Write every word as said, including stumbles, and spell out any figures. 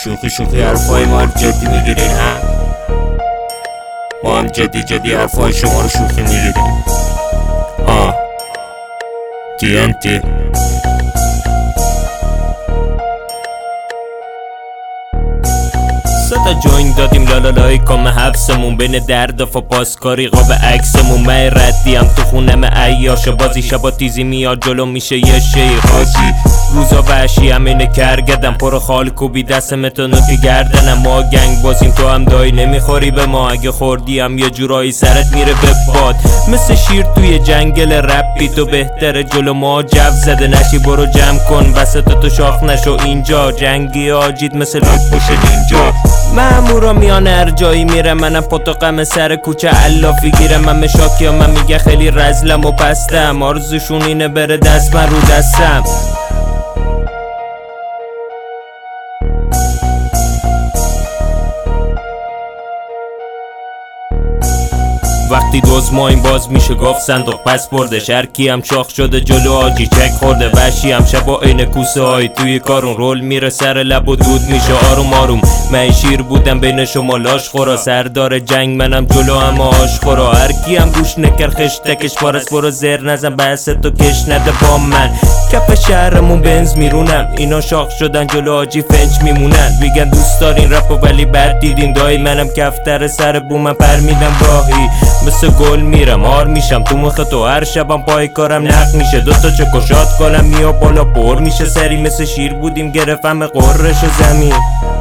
شوخی شوخی حرفای ما رو جدی میگیرین ها؟ ما هم جدی جدی حرفای شما رو شوخی میگیریم. آه تی ان تی ستا جوین دادیم لالالای کام حبسمون بین درد و پاسکاری قاب عکسمون. من ردیم تو خونم عیاش بازی شبا تیزی میاد جلو میشه یه شیخاجی. روزا وحشی هم اینه کرگدم پر خال کوبی دستم تو نوک گردنم. ما گنگ بازیم تو هم دایی نمیخوری به ما. اگه خوردی هم یه جورایی سرت میره به باد. مثل شیر توی جنگل رپی تو بهتره جلو ما جو زده نشی. برو جمع کن وسط تو شاخ نشو اینجا. جنگی آجید مثل لک باشه اینجا. مامورا میان هر جایی میرم منم پتوقم سر کوچه علافی گیرم. من مشاکی ها من میگه خیلی رزلم و پستم. آرزوشون اینه بره دست من رو دستم. وقتی دوز مایم باز میشه گفت صندوق پس بردش. هر کی هم شاخ شده جلو آجی چک خورده. وحشی هم شبا این کوسه های توی کارون رول میره سر لب و دود میشه آروم آروم. من شیر بودم بین شما لاش خورا. سردار جنگ منم جلو هم آش خورا. هر کی هم گوش نکر خشتکش پارس. برو زر نزن بحث تو کش نده با من. کف شهرمون بنز میرونم. اینا شاخ شدن جلو آجی فنچ میمونن. میگن دوست دارین رپو ولی بد دیدین دایی. منم کفتر سر بومم پر میدم راهی. مثل گل میرم آر میشم تو مخ تو. هر شبم پای کارم نق میشه. دوتا چکشات کنم میاد بالا پر میشه سری. مثل شیر بودیم گرفتم قررش زمین.